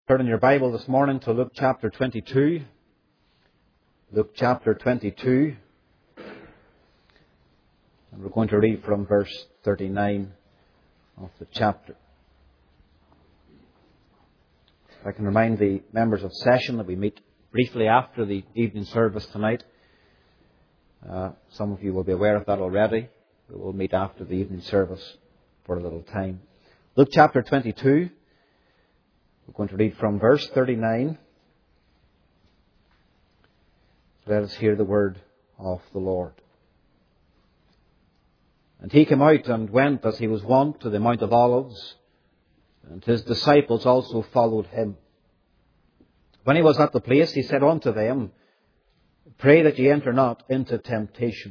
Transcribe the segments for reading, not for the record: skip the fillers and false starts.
Turn in your Bible this morning to Luke chapter 22. Luke chapter 22. And we're going to read from verse 39 of the chapter. If I can remind the members of session that we meet briefly after the evening service tonight. Some of you will be aware of that already. We will meet after the evening service for a little time. Luke chapter 22. We're going to read from verse 39. Let us hear the word of the Lord. And he came out and went as he was wont to the Mount of Olives, and his disciples also followed him. When he was at the place, he said unto them, Pray that ye enter not into temptation.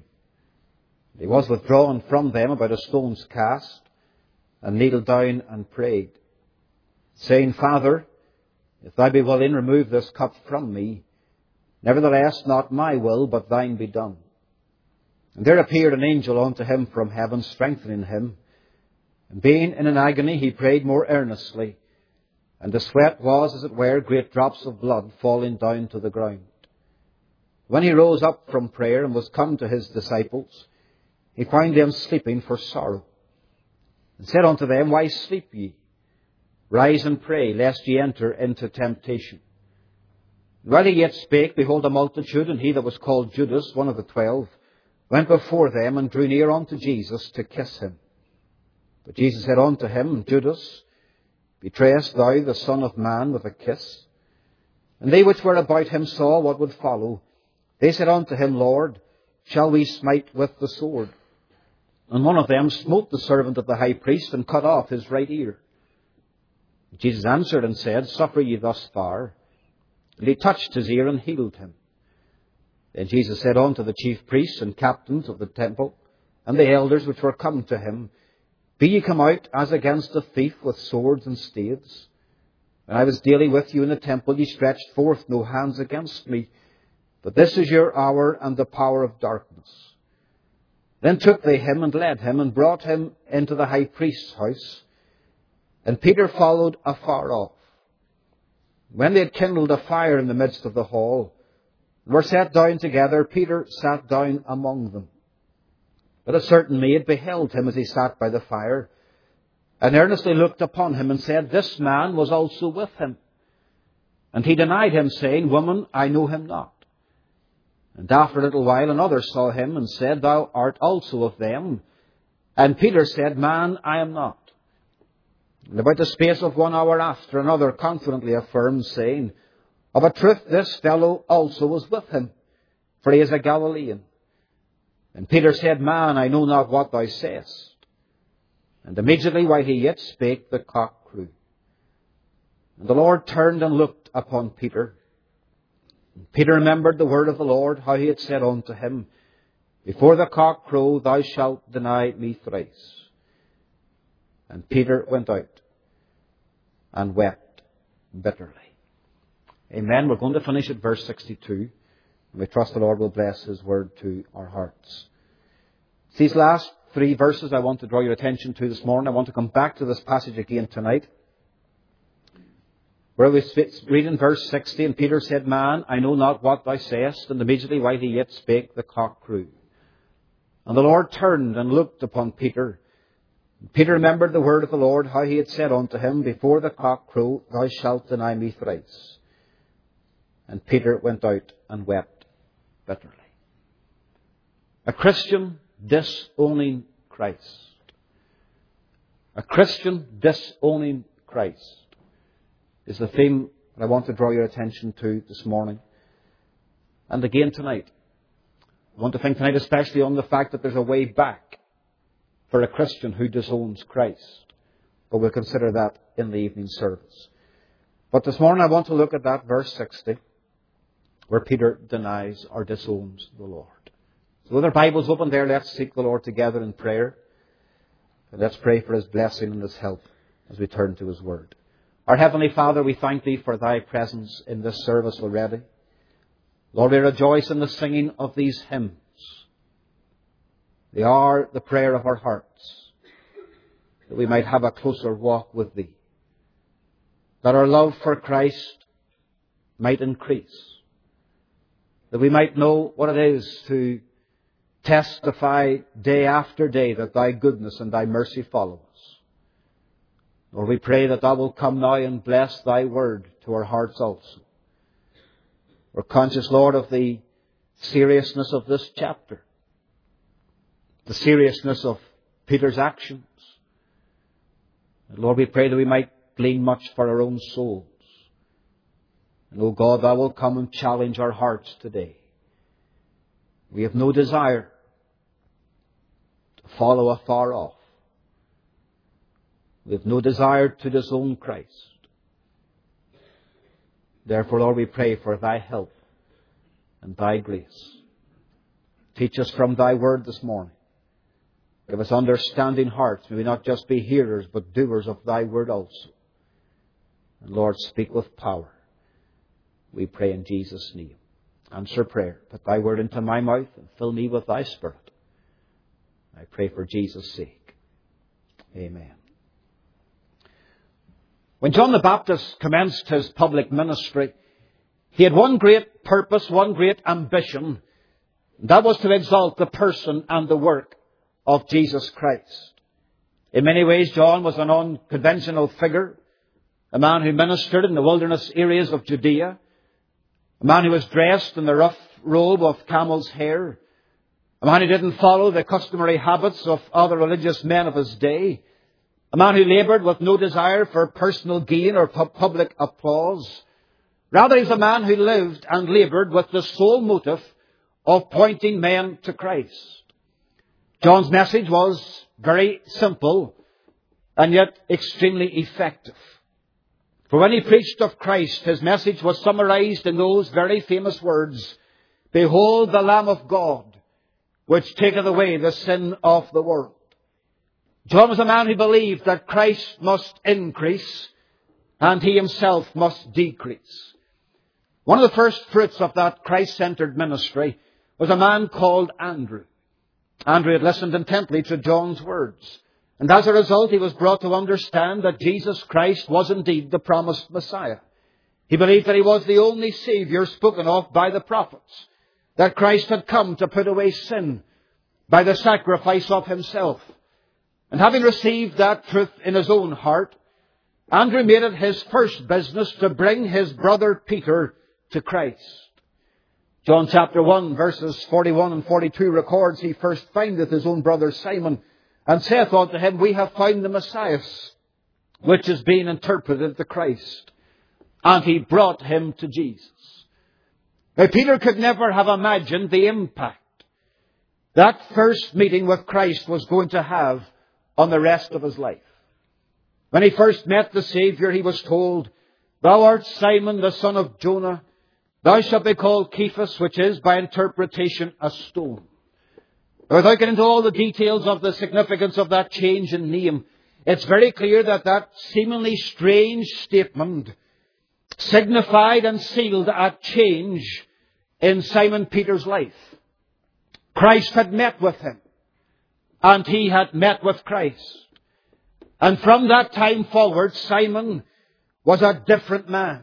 He was withdrawn from them about a stone's cast, and kneeled down and prayed, saying, Father, if thou be willing, remove this cup from me. Nevertheless, not my will, but thine be done. And there appeared an angel unto him from heaven, strengthening him. And being in an agony, he prayed more earnestly. And the sweat was, as it were, great drops of blood falling down to the ground. When he rose up from prayer and was come to his disciples, he found them sleeping for sorrow. And said unto them, Why sleep ye? Rise and pray, lest ye enter into temptation. And while he yet spake, behold, a multitude, and he that was called Judas, one of the 12, went before them, and drew near unto Jesus to kiss him. But Jesus said unto him, Judas, betrayest thou the Son of Man with a kiss? And they which were about him saw what would follow. They said unto him, Lord, shall we smite with the sword? And one of them smote the servant of the high priest, and cut off his right ear. Jesus answered and said, Suffer ye thus far. And he touched his ear and healed him. Then Jesus said unto the chief priests and captains of the temple, and the elders which were come to him, Be ye come out as against a thief with swords and staves? When I was daily with you in the temple, ye stretched forth no hands against me. But this is your hour and the power of darkness. Then took they him and led him, and brought him into the high priest's house. And Peter followed afar off. When they had kindled a fire in the midst of the hall, and were sat down together, Peter sat down among them. But a certain maid beheld him as he sat by the fire, and earnestly looked upon him, and said, This man was also with him. And he denied him, saying, Woman, I know him not. And after a little while another saw him, and said, Thou art also of them. And Peter said, Man, I am not. And about the space of 1 hour after, another confidently affirmed, saying, Of a truth this fellow also was with him, for he is a Galilean. And Peter said, Man, I know not what thou sayest. And immediately while he yet spake, the cock crew. And the Lord turned and looked upon Peter. And Peter remembered the word of the Lord, how he had said unto him, Before the cock crow, thou shalt deny me thrice. And Peter went out and wept bitterly. Amen. We're going to finish at verse 62. And we trust the Lord will bless his word to our hearts. These last 3 verses I want to draw your attention to this morning. I want to come back to this passage again tonight, where we read in verse 60, And Peter said, Man, I know not what thou sayest. And immediately while he yet spake, the cock crew. And the Lord turned and looked upon Peter. Peter remembered the word of the Lord, how he had said unto him, Before the cock crow, thou shalt deny me thrice. And Peter went out and wept bitterly. A Christian disowning Christ. A Christian disowning Christ is the theme that I want to draw your attention to this morning. And again tonight. I want to think tonight especially on the fact that there's a way back for a Christian who disowns Christ. But we'll consider that in the evening service. But this morning I want to look at that verse 60, where Peter denies or disowns the Lord. So with our Bibles open there, let's seek the Lord together in prayer. And let's pray for his blessing and his help as we turn to his word. Our Heavenly Father, we thank thee for thy presence in this service already. Lord, we rejoice in the singing of these hymns. They are the prayer of our hearts, that we might have a closer walk with thee. that our love for Christ might increase, that we might know what it is to testify day after day that Thy goodness and Thy mercy follow us. Lord, we pray that Thou will come now and bless Thy word to our hearts also. We're conscious, Lord, of the seriousness of this chapter, the seriousness of Peter's actions. And Lord, we pray that we might glean much for our own souls. And, O God, Thou will come and challenge our hearts today. We have no desire to follow afar off. We have no desire to disown Christ. Therefore, Lord, we pray for Thy help and Thy grace. Teach us from Thy word this morning. Give us understanding hearts. May we not just be hearers, but doers of Thy word also. And Lord, speak with power. We pray in Jesus' name. Answer prayer. Put Thy word into my mouth and fill me with Thy Spirit. I pray for Jesus' sake. Amen. When John the Baptist commenced his public ministry, he had one great purpose, one great ambition. That was to exalt the person and the work of Jesus Christ. In many ways, John was an unconventional figure, a man who ministered in the wilderness areas of Judea, a man who was dressed in the rough robe of camel's hair, a man who didn't follow the customary habits of other religious men of his day, a man who laboured with no desire for personal gain or public applause. Rather, he was a man who lived and laboured with the sole motive of pointing men to Christ. John's message was very simple and yet extremely effective. For when he preached of Christ, his message was summarized in those very famous words, "Behold the Lamb of God, which taketh away the sin of the world." John was a man who believed that Christ must increase and he himself must decrease. One of the first fruits of that Christ-centered ministry was a man called Andrew. Andrew had listened intently to John's words, and as a result he was brought to understand that Jesus Christ was indeed the promised Messiah. He believed that he was the only Saviour spoken of by the prophets, that Christ had come to put away sin by the sacrifice of himself. And having received that truth in his own heart, Andrew made it his first business to bring his brother Peter to Christ. John chapter 1 verses 41 and 42 records, "He first findeth his own brother Simon, and saith unto him, We have found the Messiah, which is being interpreted the Christ. And he brought him to Jesus." Now, Peter could never have imagined the impact that first meeting with Christ was going to have on the rest of his life. When he first met the Saviour, he was told, "Thou art Simon, the son of Jonah. Thou shalt be called Cephas," which is, by interpretation, a stone. Without getting into all the details of the significance of that change in name, it's very clear that that seemingly strange statement signified and sealed a change in Simon Peter's life. Christ had met with him, and he had met with Christ. And from that time forward, Simon was a different man.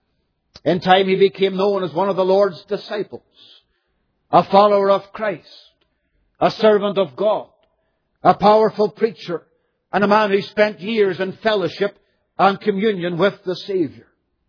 In time, he became known as one of the Lord's disciples, a follower of Christ, a servant of God, a powerful preacher, and a man who spent years in fellowship and communion with the Saviour.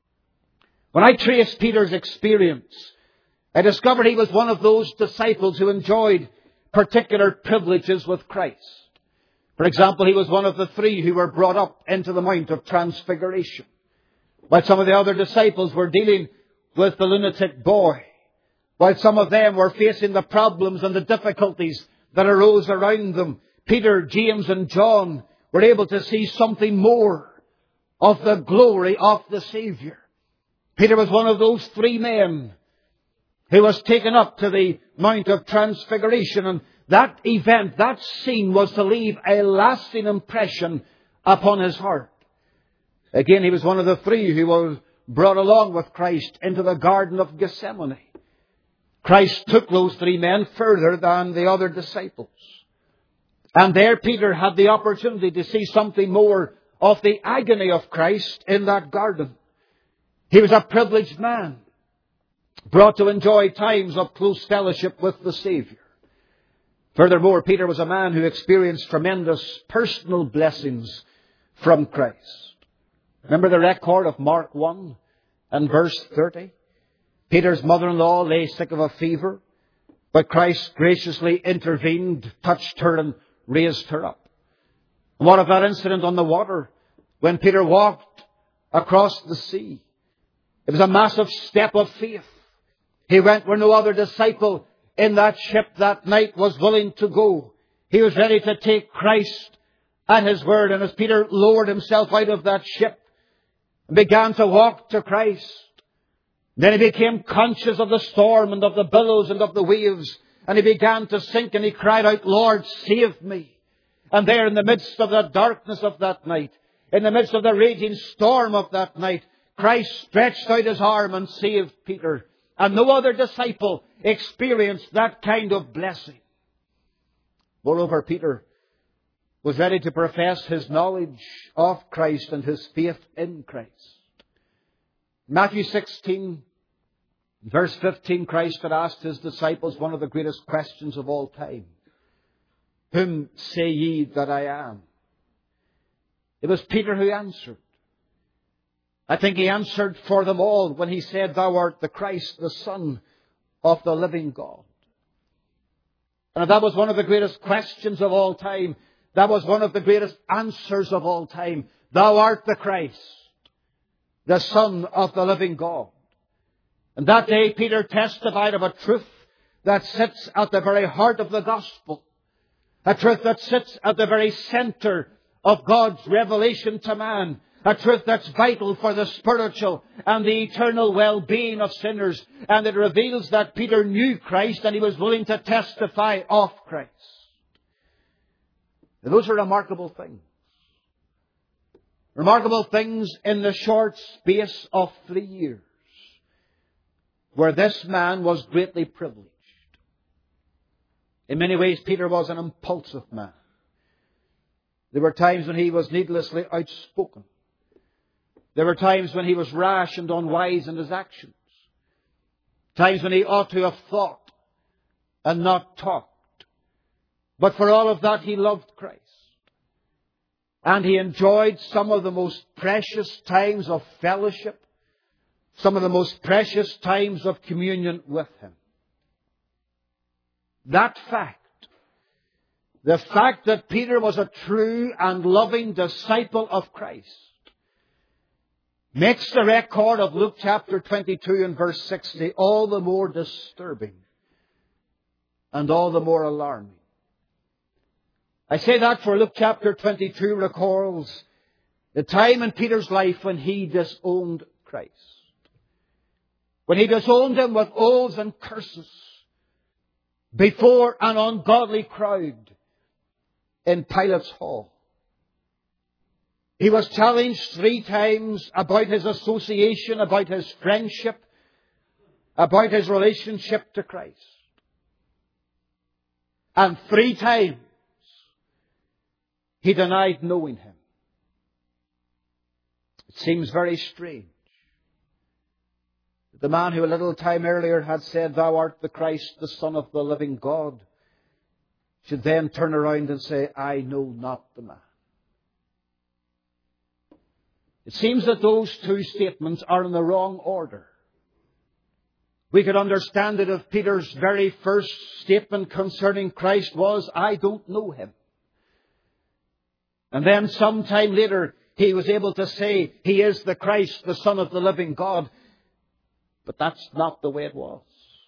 When I traced Peter's experience, I discovered he was one of those disciples who enjoyed particular privileges with Christ. For example, he was one of the three who were brought up into the Mount of Transfiguration, while some of the other disciples were dealing with the lunatic boy, while some of them were facing the problems and the difficulties that arose around them. Peter, James, and John were able to see something more of the glory of the Saviour. Peter was one of those three men who was taken up to the Mount of Transfiguration, and that event, that scene, was to leave a lasting impression upon his heart. Again, he was one of the three who was brought along with Christ into the Garden of Gethsemane. Christ took those three men further than the other disciples. And there Peter had the opportunity to see something more of the agony of Christ in that garden. He was a privileged man, brought to enjoy times of close fellowship with the Savior. Furthermore, Peter was a man who experienced tremendous personal blessings from Christ. Remember the record of Mark 1 and verse 30? Peter's mother-in-law lay sick of a fever, but Christ graciously intervened, touched her and raised her up. And what of that incident on the water when Peter walked across the sea? It was a massive step of faith. He went where no other disciple in that ship that night was willing to go. He was ready to take Christ at His word. And as Peter lowered himself out of that ship and began to walk to Christ, then he became conscious of the storm and of the billows and of the waves. And he began to sink and he cried out, "Lord, save me." And there in the midst of the darkness of that night, in the midst of the raging storm of that night, Christ stretched out His arm and saved Peter. And no other disciple experienced that kind of blessing. Moreover, Peter was ready to profess his knowledge of Christ and his faith in Christ. Matthew 16, verse 15, Christ had asked His disciples one of the greatest questions of all time. "Whom say ye that I am?" It was Peter who answered. I think he answered for them all when he said, "Thou art the Christ, the Son of the living God." And if that was one of the greatest questions of all time, that was one of the greatest answers of all time. Thou art the Christ, the Son of the living God. And that day Peter testified of a truth that sits at the very heart of the gospel. A truth that sits at the very center of God's revelation to man. A truth that's vital for the spiritual and the eternal well-being of sinners. And it reveals that Peter knew Christ and he was willing to testify of Christ. And those are remarkable things. Remarkable things in the short space of 3 years, where this man was greatly privileged. In many ways, Peter was an impulsive man. There were times when he was needlessly outspoken. There were times when he was rash and unwise in his actions. Times when he ought to have thought and not talked. But for all of that, he loved Christ. And he enjoyed some of the most precious times of fellowship, some of the most precious times of communion with Him. That fact, the fact that Peter was a true and loving disciple of Christ, makes the record of Luke chapter 22 and verse 60 all the more disturbing and all the more alarming. I say that for Luke chapter 22 recalls the time in Peter's life when he disowned Christ. When he disowned Him with oaths and curses before an ungodly crowd in Pilate's hall. He was challenged 3 times about his association, about his friendship, about his relationship to Christ. And 3 times he denied knowing Him. It seems very strange. The man who a little time earlier had said, "Thou art the Christ, the Son of the living God," should then turn around and say, "I know not the man." It seems that those 2 statements are in the wrong order. We could understand it if Peter's very first statement concerning Christ was, "I don't know Him." And then sometime later, he was able to say, "He is the Christ, the Son of the living God." But that's not the way it was.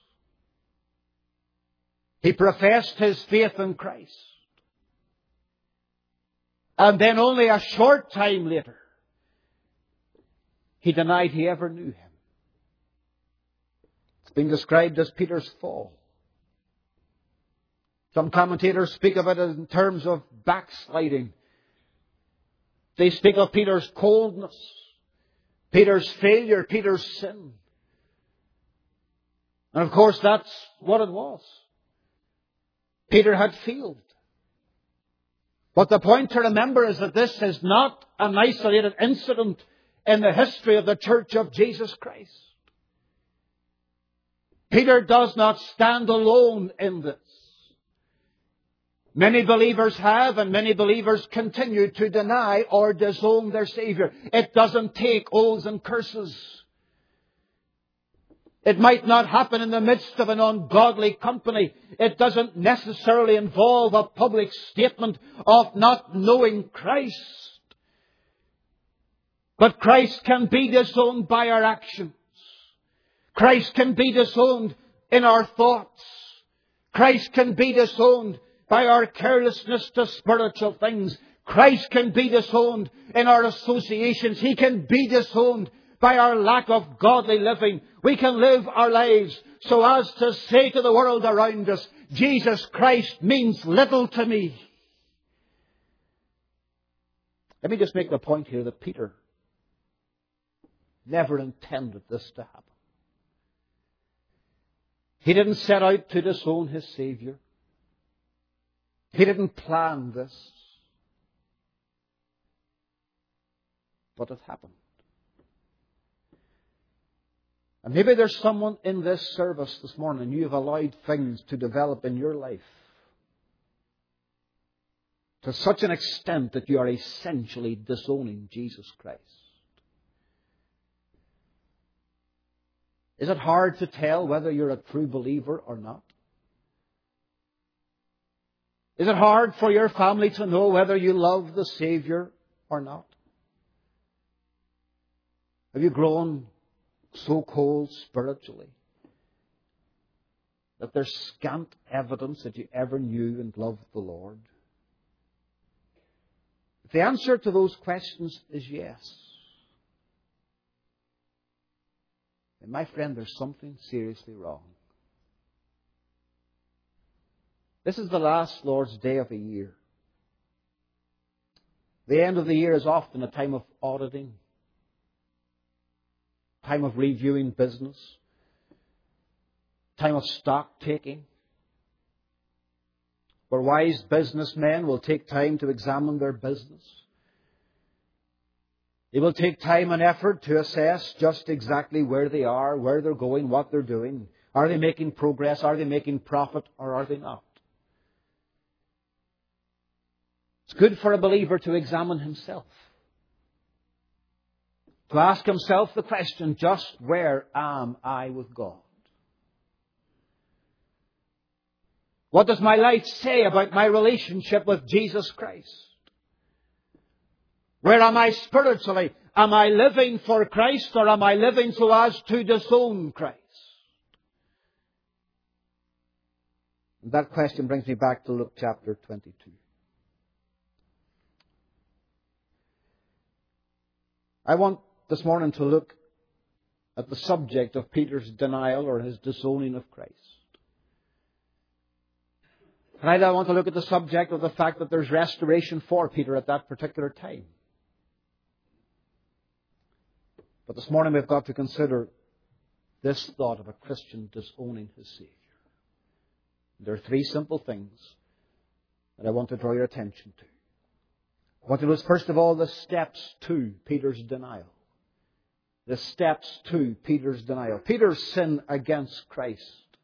He professed his faith in Christ. And then only a short time later, he denied he ever knew Him. It's been described as Peter's fall. Some commentators speak of it in terms of backsliding. They speak of Peter's coldness, Peter's failure, Peter's sin. And of course, that's what it was. Peter had failed. But the point to remember is that this is not an isolated incident in the history of the Church of Jesus Christ. Peter does not stand alone in this. Many believers have, and many believers continue to deny or disown their Savior. It doesn't take oaths and curses. It might not happen in the midst of an ungodly company. It doesn't necessarily involve a public statement of not knowing Christ. But Christ can be disowned by our actions. Christ can be disowned in our thoughts. Christ can be disowned by our carelessness to spiritual things. Christ can be disowned in our associations. He can be disowned by our lack of godly living. We can live our lives so as to say to the world around us, Jesus Christ means little to me. Let me just make the point here that Peter never intended this to happen. He didn't set out to disown his Savior. He didn't plan this. But it happened. And maybe there's someone in this service this morning and you have allowed things to develop in your life to such an extent that you are essentially disowning Jesus Christ. Is it hard to tell whether you're a true believer or not? Is it hard for your family to know whether you love the Savior or not? Have you grown so cold spiritually that there's scant evidence that you ever knew and loved the Lord? If the answer to those questions is yes, then my friend, there's something seriously wrong. This is the last Lord's Day of a year. The end of the year is often a time of auditing, time of reviewing business, time of stock taking, where wise businessmen will take time to examine their business. They will take time and effort to assess just exactly where they are, where they're going, what they're doing. Are they making progress? Are they making profit? Or are they not? It's good for a believer to examine himself. To ask himself the question, just where am I with God? What does my life say about my relationship with Jesus Christ? Where am I spiritually? Am I living for Christ or am I living so as to disown Christ? And that question brings me back to Luke chapter 22. I want this morning to look at the subject of Peter's denial or his disowning of Christ. Tonight I want to look at the subject of the fact that there's restoration for Peter at that particular time. But this morning we've got to consider this thought of a Christian disowning his Savior. There are three simple things that I want to draw your attention to. I want to list, first of all, the steps to Peter's denial. The steps to Peter's denial. Peter's sin against Christ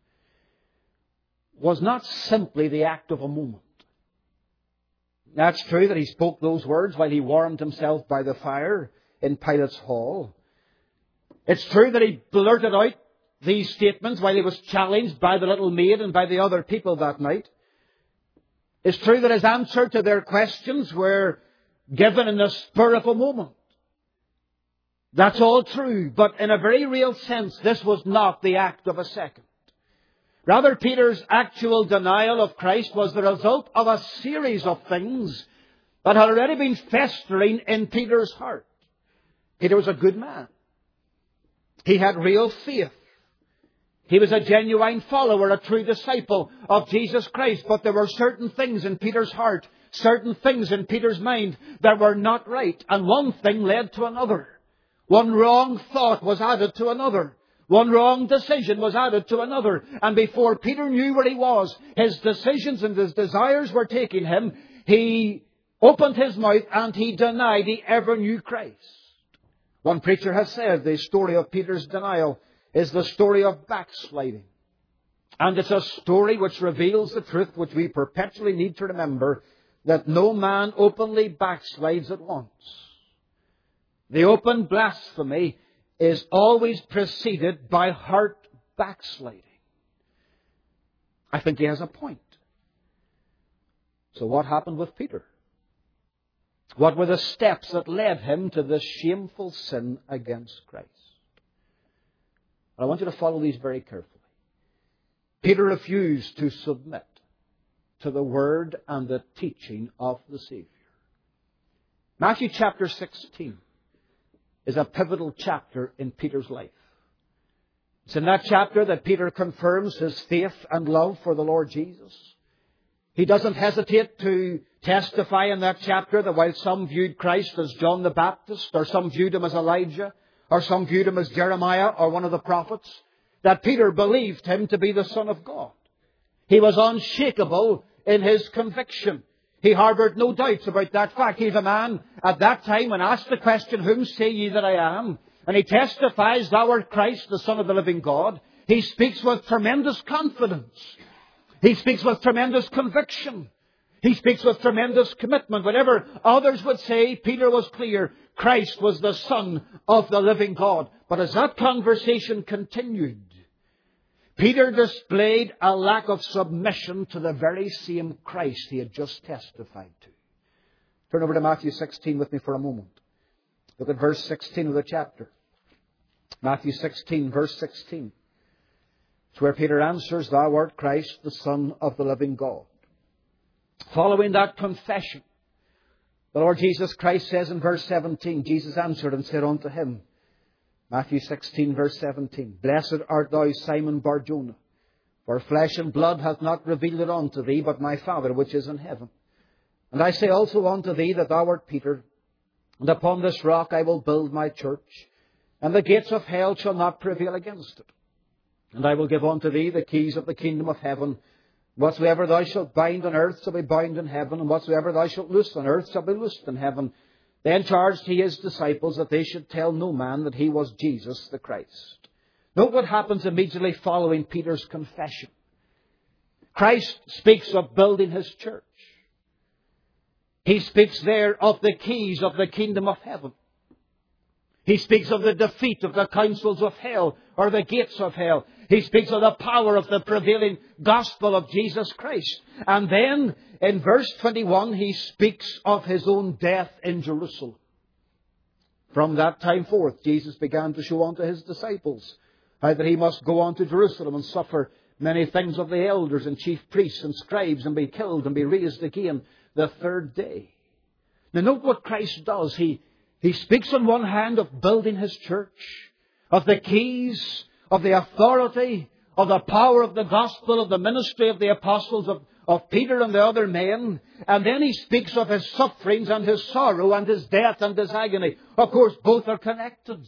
was not simply the act of a moment. That's true that he spoke those words while he warmed himself by the fire in Pilate's hall. It's true that he blurted out these statements while he was challenged by the little maid and by the other people that night. It's true that his answer to their questions were given in the spur of a moment. That's all true, but in a very real sense, this was not the act of a second. Rather, Peter's actual denial of Christ was the result of a series of things that had already been festering in Peter's heart. Peter was a good man. He had real faith. He was a genuine follower, a true disciple of Jesus Christ. But there were certain things in Peter's heart, certain things in Peter's mind that were not right. And one thing led to another. One wrong thought was added to another. One wrong decision was added to another. And before Peter knew where he was, his decisions and his desires were taking him, he opened his mouth and he denied he ever knew Christ. One preacher has said the story of Peter's denial is the story of backsliding. And it's a story which reveals the truth which we perpetually need to remember, that no man openly backslides at once. The open blasphemy is always preceded by heart backsliding. I think he has a point. So what happened with Peter? What were the steps that led him to this shameful sin against Christ? I want you to follow these very carefully. Peter refused to submit to the word and the teaching of the Savior. Matthew chapter 16 is a pivotal chapter in Peter's life. It's in that chapter that Peter confirms his faith and love for the Lord Jesus. He doesn't hesitate to testify in that chapter that while some viewed Christ as John the Baptist, or some viewed him as Elijah, or some viewed him as Jeremiah or one of the prophets, that Peter believed him to be the Son of God. He was unshakable in his conviction. He harboured no doubts about that fact. He's a man at that time when asked the question, "Whom say ye that I am?" And he testifies, "Thou art Christ, the Son of the living God." He speaks with tremendous confidence. He speaks with tremendous conviction. He speaks with tremendous commitment. Whatever others would say, Peter was clear. Christ was the Son of the living God. But as that conversation continued, Peter displayed a lack of submission to the very same Christ he had just testified to. Turn over to Matthew 16 with me for a moment. Look at verse 16 of the chapter. Matthew 16, verse 16. It's where Peter answers, "Thou art Christ, the Son of the living God." Following that confession, the Lord Jesus Christ says in verse 17, Jesus answered and said unto him, Matthew 16, verse 17, "Blessed art thou, Simon Bar-Jonah, for flesh and blood hath not revealed it unto thee, but my Father which is in heaven. And I say also unto thee that thou art Peter, and upon this rock I will build my church, and the gates of hell shall not prevail against it. And I will give unto thee the keys of the kingdom of heaven. Whatsoever thou shalt bind on earth shall be bound in heaven, and whatsoever thou shalt loose on earth shall be loosed in heaven." Then charged he his disciples that they should tell no man that he was Jesus the Christ. Note what happens immediately following Peter's confession. Christ speaks of building his church. He speaks there of the keys of the kingdom of heaven. He speaks of the defeat of the councils of hell, or the gates of hell. He speaks of the power of the prevailing gospel of Jesus Christ. And then, in verse 21, he speaks of his own death in Jerusalem. From that time forth, Jesus began to show unto his disciples how that he must go on to Jerusalem and suffer many things of the elders and chief priests and scribes, and be killed and be raised again the third day. Now note what Christ does. He speaks on one hand of building his church, of the keys, of the authority, of the power of the gospel, of the ministry of the apostles, of Peter and the other men. And then he speaks of his sufferings and his sorrow and his death and his agony. Of course, both are connected.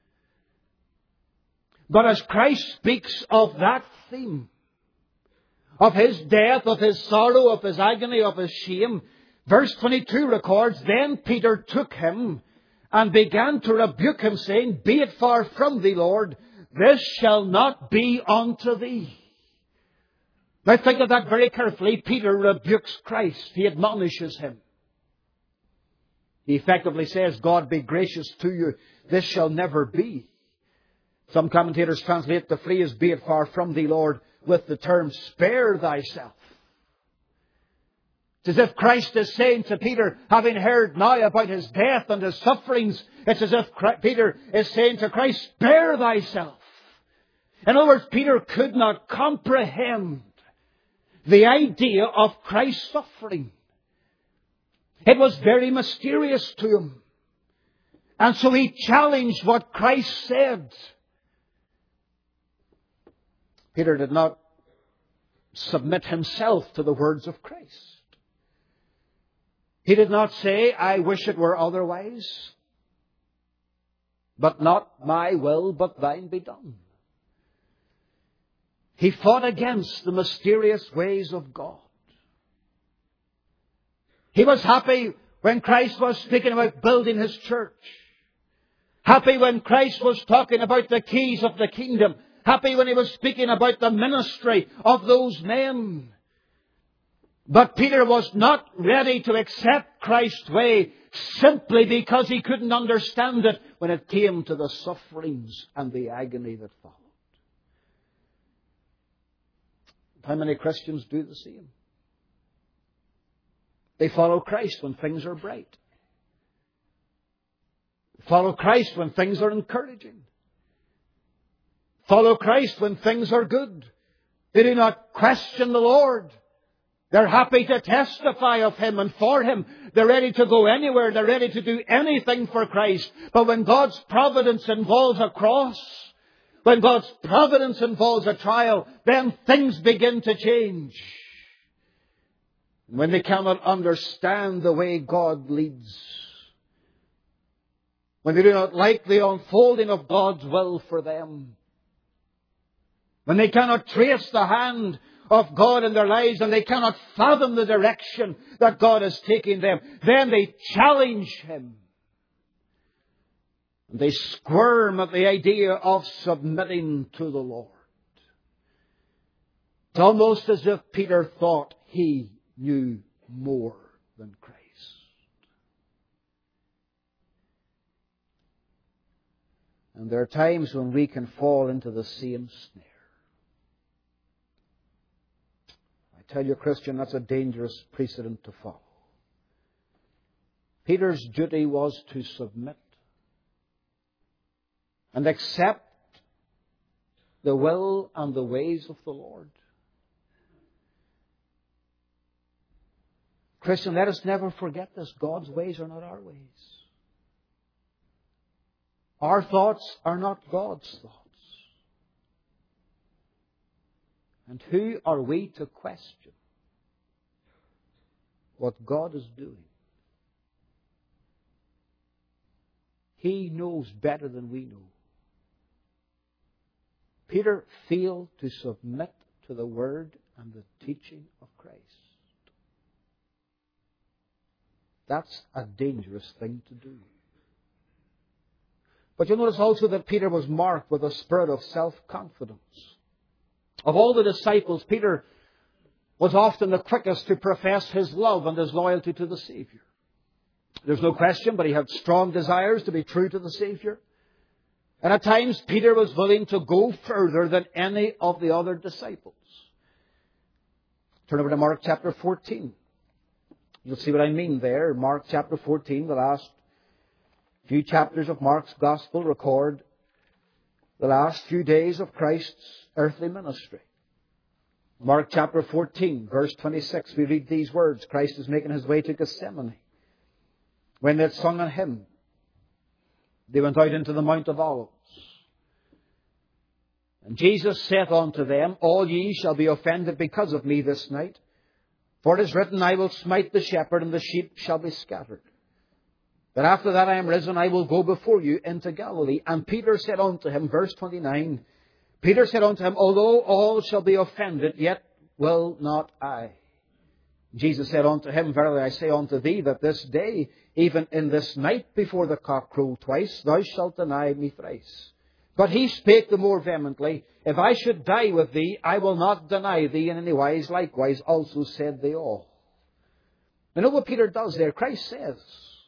But as Christ speaks of that theme, of his death, of his sorrow, of his agony, of his shame, verse 22 records, "Then Peter took him and began to rebuke him, saying, Be it far from thee, Lord, this shall not be unto thee." Now think of that very carefully. Peter rebukes Christ. He admonishes him. He effectively says, "God be gracious to you. This shall never be." Some commentators translate the phrase, "Be it far from thee, Lord," with the term, "Spare thyself." It's as if Christ is saying to Peter, having heard now about his death and his sufferings, it's as if Peter is saying to Christ, "Spare thyself." In other words, Peter could not comprehend the idea of Christ's suffering. It was very mysterious to him. And so he challenged what Christ said. Peter did not submit himself to the words of Christ. He did not say, "I wish it were otherwise, but not my will, but thine be done." He fought against the mysterious ways of God. He was happy when Christ was speaking about building His church. Happy when Christ was talking about the keys of the kingdom. Happy when He was speaking about the ministry of those men. But Peter was not ready to accept Christ's way simply because he couldn't understand it when it came to the sufferings and the agony that followed. How many Christians do the same? They follow Christ when things are bright. Follow Christ when things are encouraging. Follow Christ when things are good. They do not question the Lord. They're happy to testify of Him and for Him. They're ready to go anywhere. They're ready to do anything for Christ. But when God's providence involves a cross, when God's providence involves a trial, then things begin to change. When they cannot understand the way God leads, when they do not like the unfolding of God's will for them, when they cannot trace the hand of God in their lives and they cannot fathom the direction that God is taking them, then they challenge Him. And they squirm at the idea of submitting to the Lord. It's almost as if Peter thought he knew more than Christ. And there are times when we can fall into the same snare. I tell you, Christian, that's a dangerous precedent to follow. Peter's duty was to submit and accept the will and the ways of the Lord. Christian, let us never forget this. God's ways are not our ways. Our thoughts are not God's thoughts. And who are we to question what God is doing? He knows better than we know. Peter failed to submit to the word and the teaching of Christ. That's a dangerous thing to do. But you notice also that Peter was marked with a spirit of self-confidence. Of all the disciples, Peter was often the quickest to profess his love and his loyalty to the Savior. There's no question, but he had strong desires to be true to the Savior. And at times, Peter was willing to go further than any of the other disciples. Turn over to Mark chapter 14. You'll see what I mean there. Mark chapter 14, the last few chapters of Mark's Gospel record the last few days of Christ's earthly ministry. Mark chapter 14, verse 26, we read these words. Christ is making His way to Gethsemane. When they had sung a hymn, they went out into the Mount of Olives. And Jesus saith unto them, All ye shall be offended because of me this night. For it is written, I will smite the shepherd, and the sheep shall be scattered. But after that I am risen, I will go before you into Galilee. And Peter said unto him, verse 29, Peter said unto him, Although all shall be offended, yet will not I. Jesus said unto him, Verily I say unto thee, that this day, even in this night before the cock crow twice, thou shalt deny me thrice. But he spake the more vehemently, If I should die with thee, I will not deny thee in any wise. Likewise also said they all. You know what Peter does there? Christ says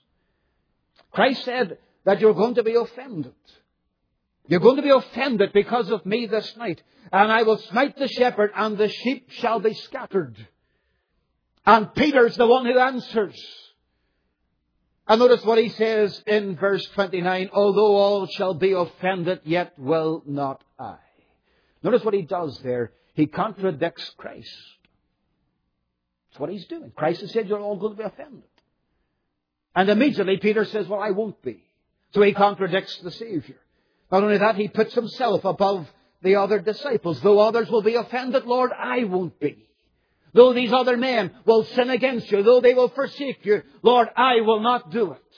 that you're going to be offended. You're going to be offended because of me this night. And I will smite the shepherd, and the sheep shall be scattered. And Peter's the one who answers. And notice what he says in verse 29, Although all shall be offended, yet will not I. Notice what he does there. He contradicts Christ. That's what he's doing. Christ has said, you're all going to be offended. And immediately Peter says, well, I won't be. So he contradicts the Savior. Not only that, he puts himself above the other disciples. Though others will be offended, Lord, I won't be. Though these other men will sin against you, though they will forsake you, Lord, I will not do it.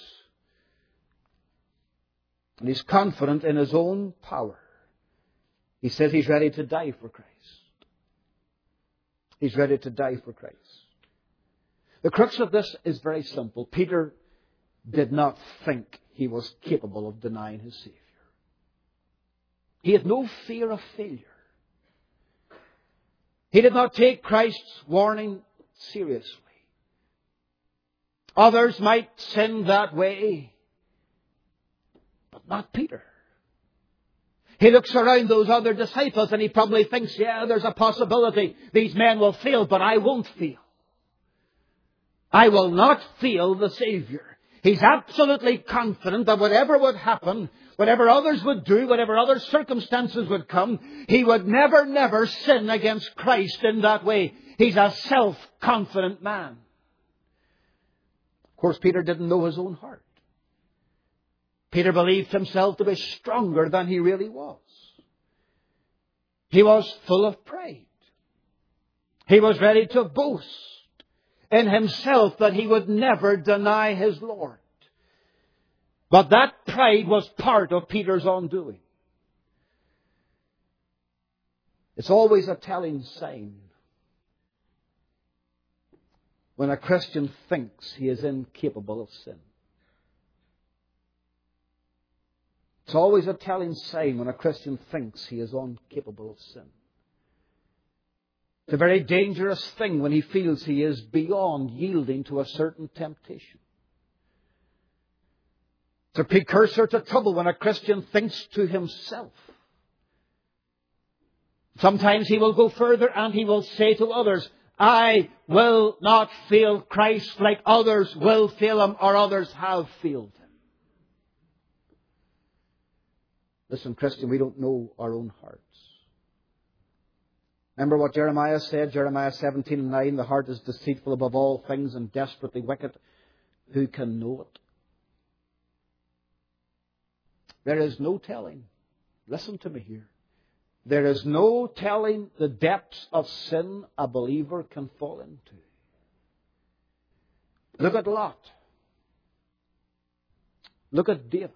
And he's confident in his own power. He says he's ready to die for Christ. He's ready to die for Christ. The crux of this is very simple. Peter did not think he was capable of denying his Savior. He had no fear of failure. He did not take Christ's warning seriously. Others might sin that way, but not Peter. He looks around those other disciples and he probably thinks, yeah, there's a possibility these men will fail, but I won't fail. I will not fail the Savior. He's absolutely confident that whatever would happen, whatever others would do, whatever other circumstances would come, he would never sin against Christ in that way. He's a self-confident man. Of course, Peter didn't know his own heart. Peter believed himself to be stronger than he really was. He was full of pride. He was ready to boast in himself that he would never deny his Lord. But that pride was part of Peter's undoing. It's always a telling sign when a Christian thinks he is incapable of sin. It's always a telling sign when a Christian thinks he is incapable of sin. It's a very dangerous thing when he feels he is beyond yielding to a certain temptation. It's a precursor to trouble when a Christian thinks to himself. Sometimes he will go further and he will say to others, I will not fail Christ like others will fail him or others have failed him. Listen, Christian, we don't know our own hearts. Remember what Jeremiah said, Jeremiah 17:9, the heart is deceitful above all things and desperately wicked. Who can know it? There is no telling. Listen to me here. There is no telling the depths of sin a believer can fall into. Look at Lot. Look at David.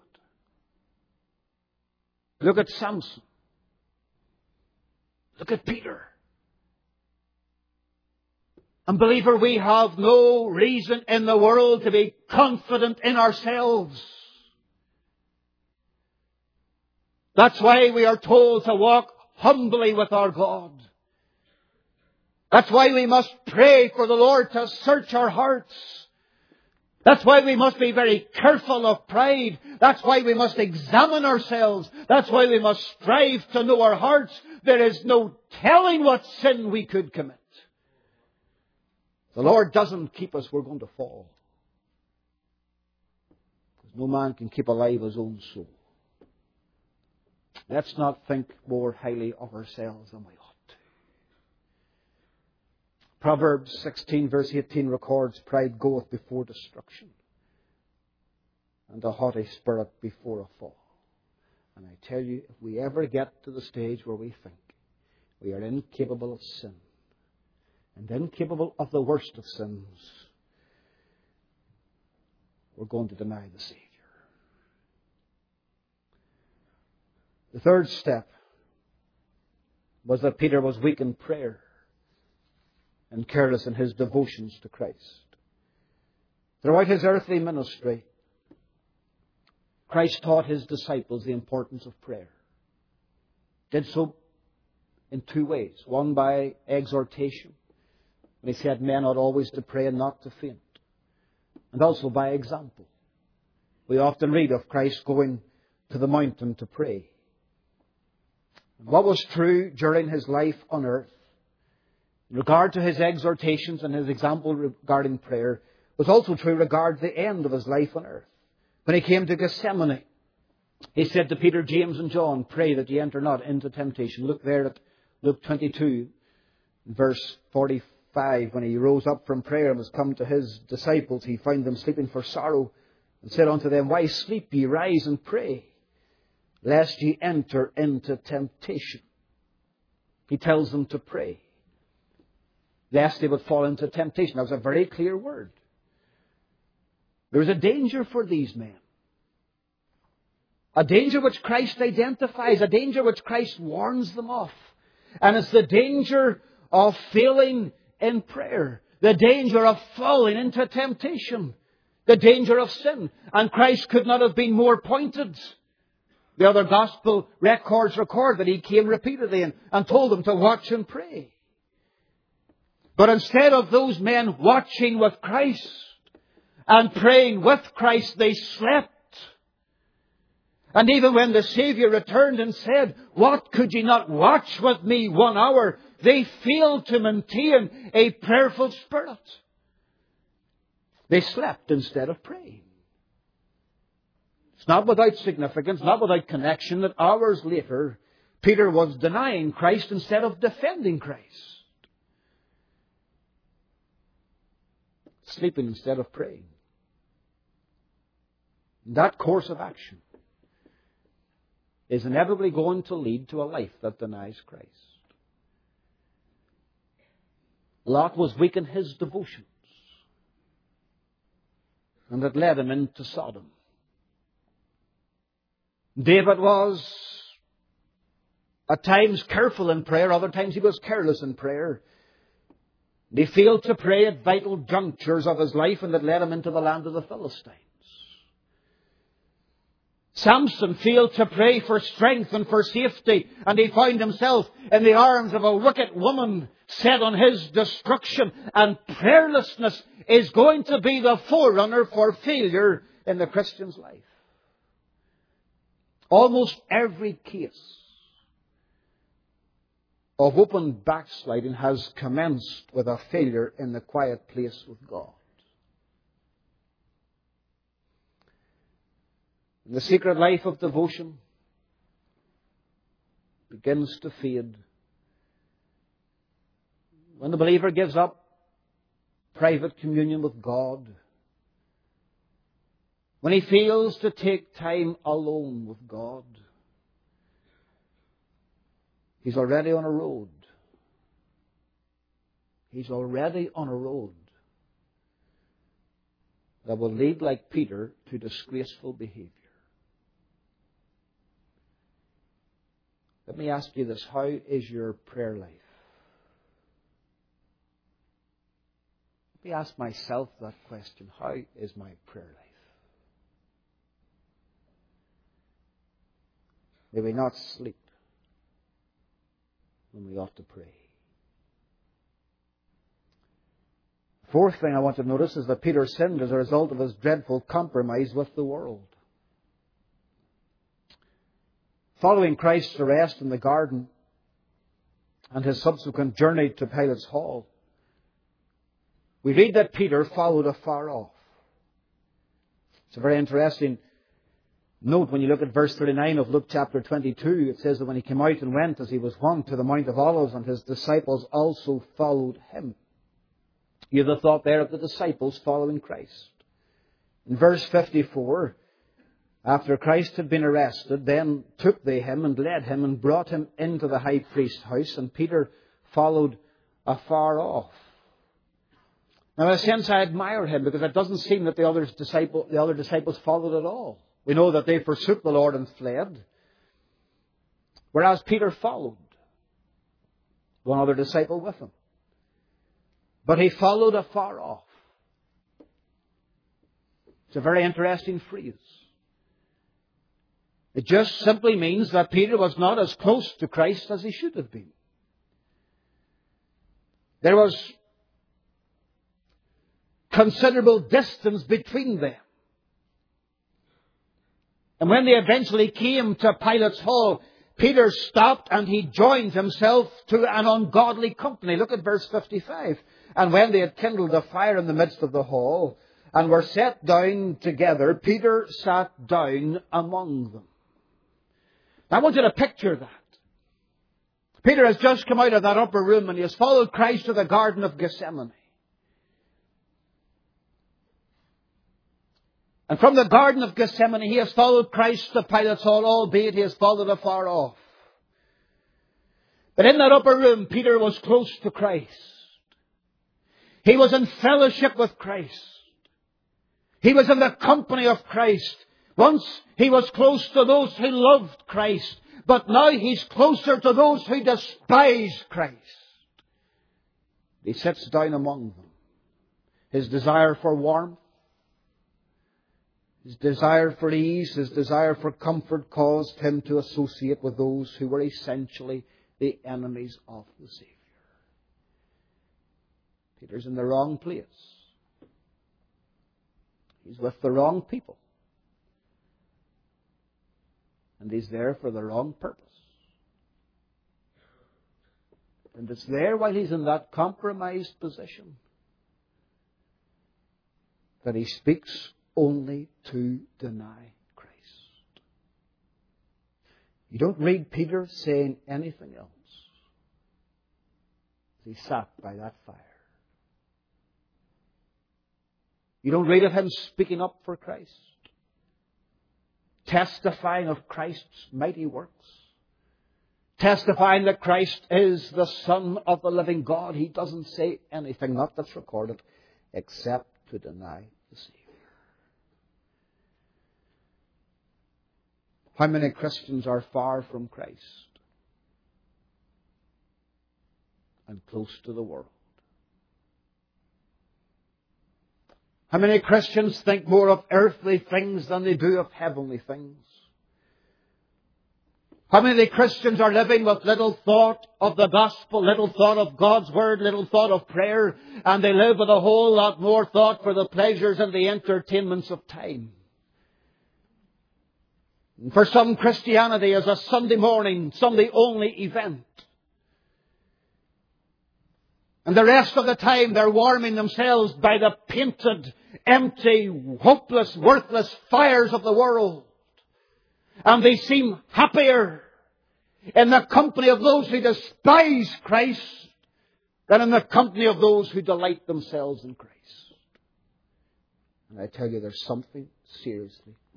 Look at Samson. Look at Peter. And believer, we have no reason in the world to be confident in ourselves. That's why we are told to walk humbly with our God. That's why we must pray for the Lord to search our hearts. That's why we must be very careful of pride. That's why we must examine ourselves. That's why we must strive to know our hearts. There is no telling what sin we could commit. The Lord doesn't keep us, we're going to fall. Because no man can keep alive his own soul. Let's not think more highly of ourselves than we ought to. Proverbs 16 verse 18 records, pride goeth before destruction, and a haughty spirit before a fall. And I tell you, if we ever get to the stage where we think we are incapable of sin, and incapable of the worst of sins, we're going to deny the Savior. The third step was that Peter was weak in prayer and careless in his devotions to Christ. Throughout his earthly ministry, Christ taught his disciples the importance of prayer. Did so in two ways. One by exhortation, when he said men ought always to pray and not to faint. And also by example. We often read of Christ going to the mountain to pray. And what was true during his life on earth, in regard to his exhortations and his example regarding prayer, was also true regarding the end of his life on earth. When he came to Gethsemane, he said to Peter, James and John, pray that ye enter not into temptation. Look there at Luke 22, verse 45. When he rose up from prayer and was come to his disciples, he found them sleeping for sorrow, and said unto them, why sleep ye? Rise and pray, lest ye enter into temptation. He tells them to pray, lest they would fall into temptation. That was a very clear word. There was a danger for these men. A danger which Christ identifies, a danger which Christ warns them of. And it's the danger of failing in prayer. the danger of falling into temptation, the danger of sin. And Christ could not have been more pointed. The other gospel records record that he came repeatedly and told them to watch and pray. But instead of those men watching with Christ and praying with Christ, they slept. And even when the Savior returned and said, "What, could ye not watch with me 1 hour?" they failed to maintain a prayerful spirit. They slept instead of praying. It's not without significance, not without connection, that hours later, Peter was denying Christ instead of defending Christ. Sleeping instead of praying. That course of action is inevitably going to lead to a life that denies Christ. Lot was weak in his devotions, and it led him into Sodom. David was at times careful in prayer, other times he was careless in prayer. He failed to pray at vital junctures of his life, and it led him into the land of the Philistines. Samson failed to pray for strength and for safety, and he found himself in the arms of a wicked woman set on his destruction. And prayerlessness is going to be the forerunner for failure in the Christian's life. Almost every case of open backsliding has commenced with a failure in the quiet place with God. The secret life of devotion begins to fade when the believer gives up private communion with God, when he fails to take time alone with God. He's already on a road. He's already on a road that will lead, like Peter, to disgraceful behavior. Let me ask you this. How is your prayer life? Let me ask myself that question. How is my prayer life? May we not sleep when we ought to pray. The fourth thing I want to notice is that Peter sinned as a result of his dreadful compromise with the world. Following Christ's arrest in the garden and his subsequent journey to Pilate's hall, we read that Peter followed afar off. It's a very interesting note when you look at verse 39 of Luke chapter 22. It says that when he came out and went, as he was wont, to the Mount of Olives, and his disciples also followed him. You have the thought there of the disciples following Christ. In verse 54, after Christ had been arrested, then took they him and led him and brought him into the high priest's house, and Peter followed afar off. Now, in a sense, I admire him, because it doesn't seem that the other disciples followed at all. We know that they forsook the Lord and fled, whereas Peter followed, one other disciple with him. But he followed afar off. It's a very interesting phrase. It just simply means that Peter was not as close to Christ as he should have been. There was considerable distance between them. And when they eventually came to Pilate's hall, Peter stopped and he joined himself to an ungodly company. Look at verse 55. And when they had kindled a fire in the midst of the hall and were set down together, Peter sat down among them. I want you to picture that. Peter has just come out of that upper room and he has followed Christ to the Garden of Gethsemane. And from the Garden of Gethsemane, he has followed Christ to Pilate's hall, albeit he has followed afar off. But in that upper room, Peter was close to Christ. He was in fellowship with Christ. He was in the company of Christ. Once he was close to those who loved Christ, but now he's closer to those who despise Christ. He sits down among them. His desire for warmth, his desire for ease, his desire for comfort caused him to associate with those who were essentially the enemies of the Savior. Peter's in the wrong place. He's with the wrong people. And he's there for the wrong purpose. And it's there while he's in that compromised position that he speaks only to deny Christ. You don't read Peter saying anything else. He sat by that fire. You don't read of him speaking up for Christ, testifying of Christ's mighty works, testifying that Christ is the Son of the living God. He doesn't say anything, not that's recorded, except to deny the Savior. How many Christians are far from Christ and close to the world? How many Christians think more of earthly things than they do of heavenly things? How many Christians are living with little thought of the gospel, little thought of God's word, little thought of prayer, and they live with a whole lot more thought for the pleasures and the entertainments of time? And for some, Christianity is a Sunday morning, Sunday only event. And the rest of the time they're warming themselves by the painted, empty, hopeless, worthless fires of the world. And they seem happier in the company of those who despise Christ than in the company of those who delight themselves in Christ. And I tell you, there's something seriously wrong.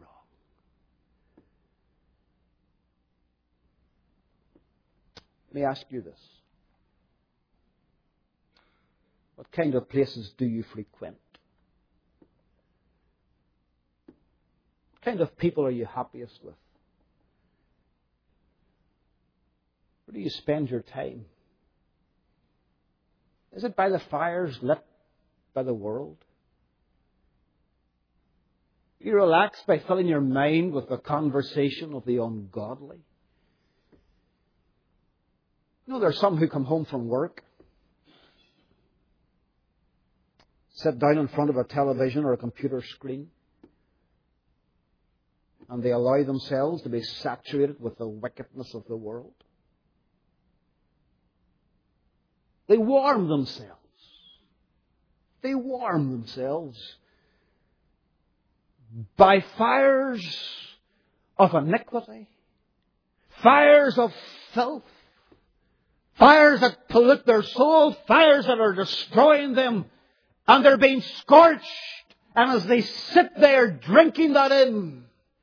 Let me ask you this. What kind of places do you frequent? What kind of people are you happiest with? Where do you spend your time? Is it by the fires lit by the world? Do you relax by filling your mind with the conversation of the ungodly? You know, there are some who come home from work, sit down in front of a television or a computer screen, and they allow themselves to be saturated with the wickedness of the world. They warm themselves. They warm themselves by fires of iniquity, fires of filth, fires that pollute their soul, fires that are destroying them. And they're being scorched. And as they sit there drinking that in,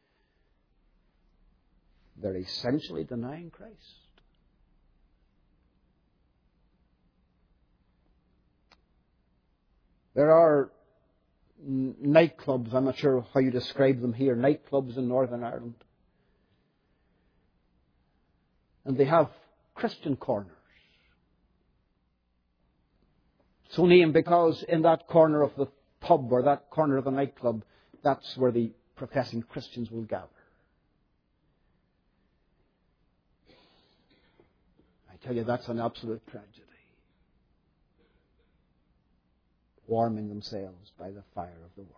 they're essentially denying Christ. There are nightclubs, I'm not sure how you describe them here, nightclubs in Northern Ireland. And they have Christian corners. So named because in that corner of the pub or that corner of the nightclub, that's where the professing Christians will gather. I tell you, that's an absolute tragedy. Warming themselves by the fire of the world.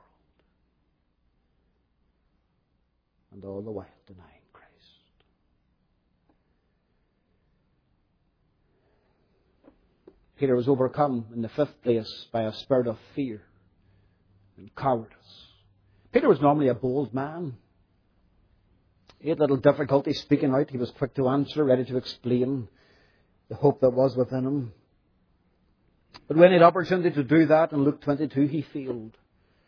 And all the while denying Christ. Peter was overcome in the fifth place by a spirit of fear and cowardice. Peter was normally a bold man. He had little difficulty speaking out. He was quick to answer, ready to explain the hope that was within him. But when he had opportunity to do that in Luke 22, he failed.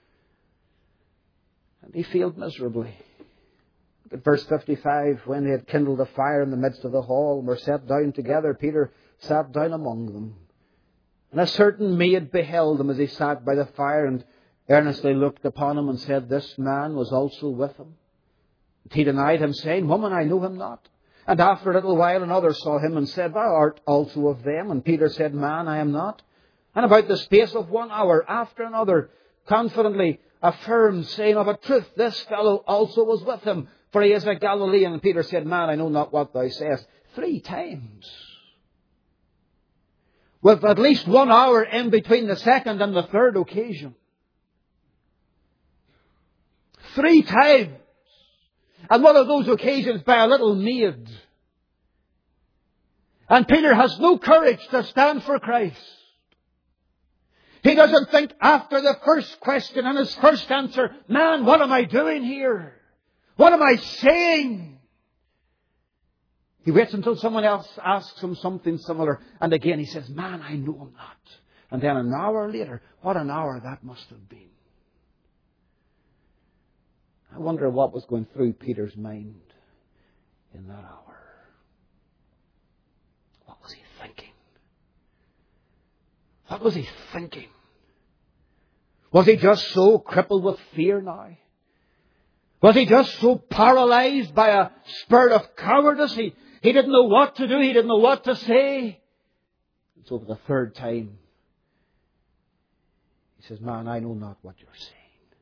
And he failed miserably. Look at verse 55. When they had kindled a fire in the midst of the hall and were set down together, Peter sat down among them. And a certain maid beheld him as he sat by the fire and earnestly looked upon him and said, "This man was also with him." And he denied him, saying, "Woman, I know him not." And after a little while another saw him and said, "Thou art also of them." And Peter said, "Man, I am not." And about the space of 1 hour, after another, confidently affirmed, saying of a truth, this fellow also was with him, for he is a Galilean. And Peter said, Man, I know not what thou sayest. 3 times. With at least 1 hour in between the second and the third occasion. 3 times. And one of those occasions by a little maid. And Peter has no courage to stand for Christ. He doesn't think after the first question and his first answer, man, what am I doing here? What am I saying? He waits until someone else asks him something similar. And again he says, man, I know him not. And then an hour later, what an hour that must have been. I wonder what was going through Peter's mind in that hour. What was he thinking? What was he thinking? Was he just so crippled with fear now? Was he just so paralyzed by a spirit of cowardice? He didn't know what to do. He didn't know what to say. And so for the third time, he says, man, I know not what you're saying.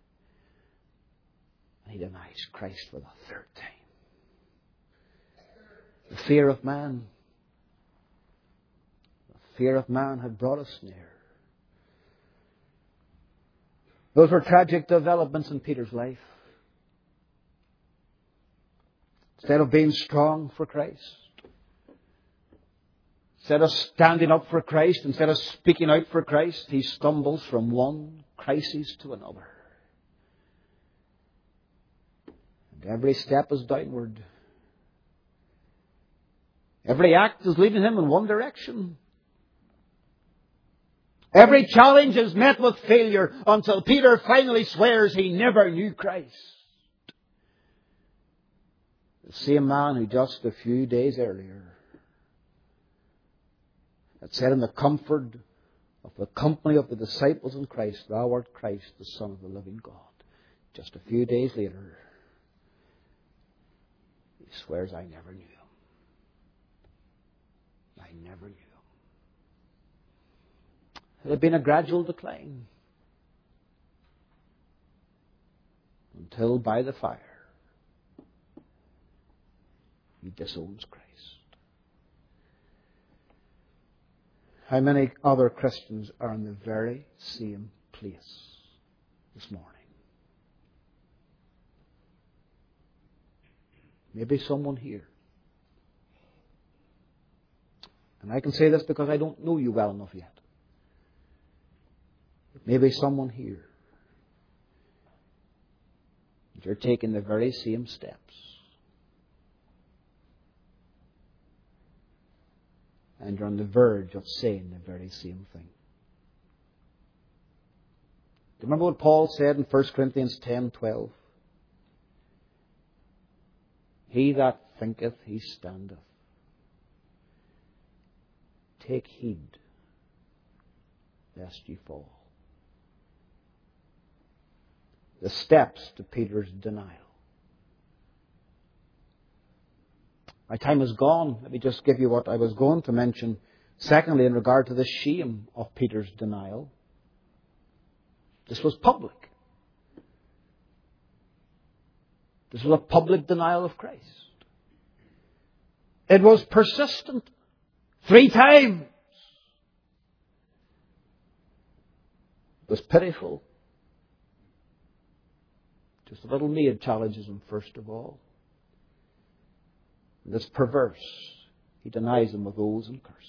And he denies Christ for the third time. The fear of man. The fear of man had brought a snare. Those were tragic developments in Peter's life. Instead of being strong for Christ, instead of standing up for Christ, instead of speaking out for Christ, he stumbles from one crisis to another. And every step is downward. Every act is leading him in one direction. Every challenge is met with failure until Peter finally swears he never knew Christ. The same man who just a few days earlier had said in the comfort of the company of the disciples in Christ, Thou art Christ, the Son of the living God. Just a few days later, he swears, I never knew him. I never knew him. It had been a gradual decline until by the fire he disowns Christ. How many other Christians are in the very same place this morning? Maybe someone here. And I can say this because I don't know you well enough yet. Maybe someone here. You're taking the very same steps. And you're on the verge of saying the very same thing. Do you remember what Paul said in 1 Corinthians 10:12? He that thinketh he standeth, take heed lest ye fall. The steps to Peter's denial. My time is gone. Let me just give you what I was going to mention. Secondly, in regard to the shame of Peter's denial. This was public. This was a public denial of Christ. It was persistent. 3 times. It was pitiful. Just a little maid challenges him first of all. And it's perverse. He denies him with oaths and curses.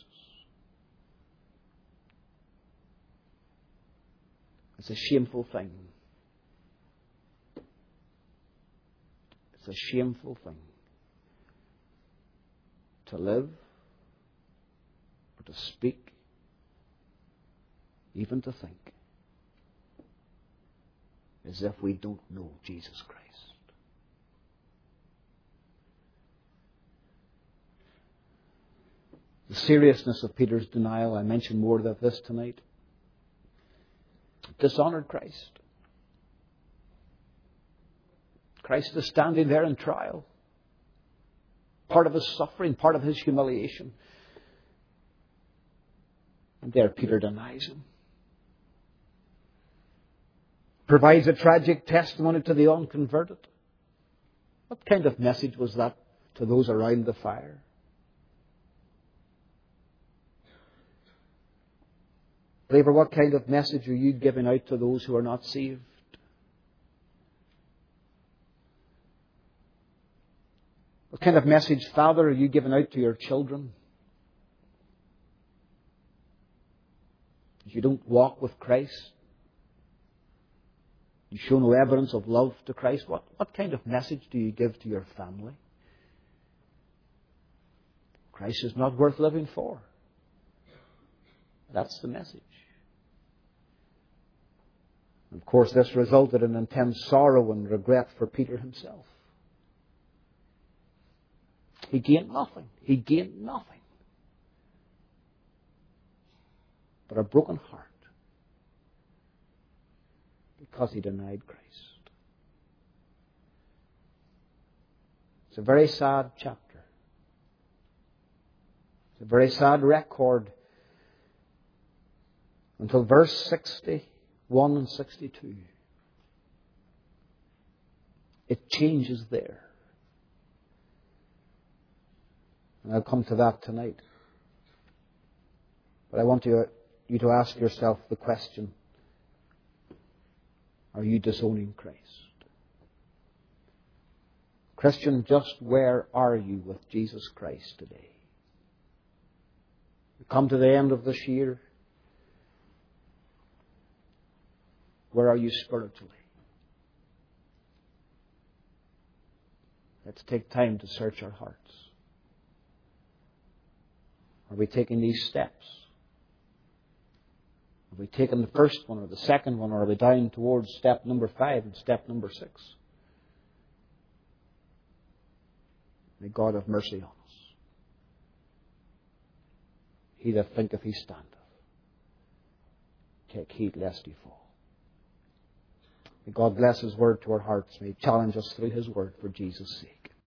It's a shameful thing. It's a shameful thing to live, or to speak, even to think, as if we don't know Jesus Christ. The seriousness of Peter's denial, I mentioned more of this tonight. It dishonored Christ. Christ is standing there in trial. Part of his suffering, part of his humiliation. And there Peter denies him. Provides a tragic testimony to the unconverted. What kind of message was that to those around the fire? Believer, what kind of message are you giving out to those who are not saved? What kind of message, Father, are you giving out to your children? If you don't walk with Christ, you show no evidence of love to Christ, what kind of message do you give to your family? Christ is not worth living for. That's the message. And of course, this resulted in intense sorrow and regret for Peter himself. He gained nothing. He gained nothing but a broken heart because he denied Christ. It's a very sad chapter. It's a very sad record until verse 61 and 62. It changes there. And I'll come to that tonight. But I want you to ask yourself the question, are you disowning Christ? Christian, just where are you with Jesus Christ today? We come to the end of this year. Where are you spiritually? Let's take time to search our hearts. Are we taking these steps? Have we taken the first one or the second one, or are we down towards step number 5 and step number 6? May God have mercy on us. He that thinketh he standeth, take heed lest he fall. May God bless His word to our hearts. May He challenge us through His word for Jesus' sake.